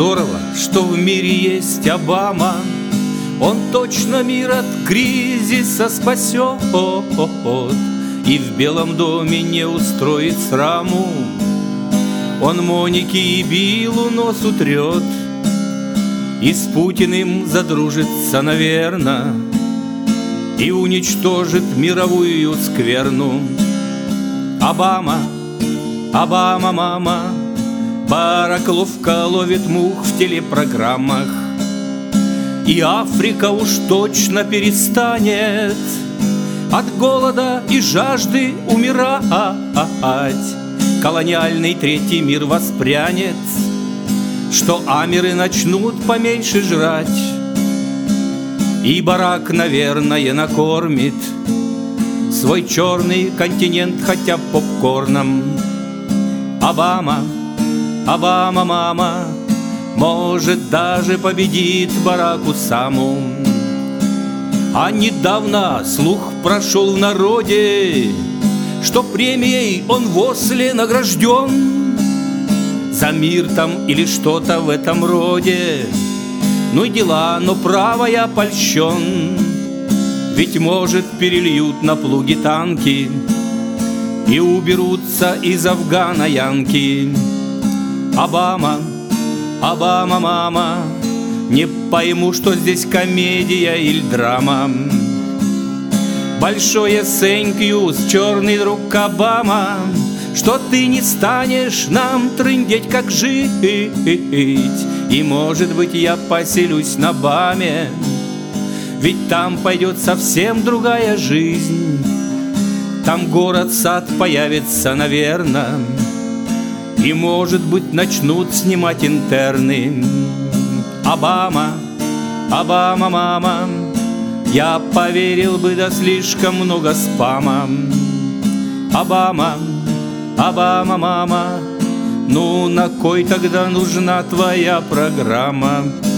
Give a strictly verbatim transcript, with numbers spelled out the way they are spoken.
здорово, что в мире есть Обама. Он точно мир от кризиса спасет и в Белом доме не устроит сраму. Он Монике и Биллу нос утрет и с Путиным задружится, наверно, и уничтожит мировую скверну. Обама, Обама, мама, Барак ловко ловит мух в телепрограммах, и Африка уж точно перестанет от голода и жажды умирать. Колониальный третий мир воспрянет, что амеры начнут поменьше жрать, и Барак, наверное, накормит свой черный континент хотя бы попкорном. Обама, Обама, мама, может, даже победит Барак Усаму. А недавно слух прошел в народе, что премией он в Осле награжден за мир там или что-то в этом роде. Ну и дела, но право я польщен, ведь, может, перельют на плуги танки и уберутся из Афгана янки. Обама, Обама, мама, не пойму, что здесь комедия или драма. Большое thank you, черный друг Обама, что ты не станешь нам трындеть, как жить. И, может быть, я поселюсь на Баме, ведь там пойдет совсем другая жизнь. Там город-сад появится, наверно, и, может быть, начнут снимать интерны. Обама, Обама, мама, я поверил бы, да слишком много спама. Обама, Обама, мама, ну на кой тогда нужна твоя программа?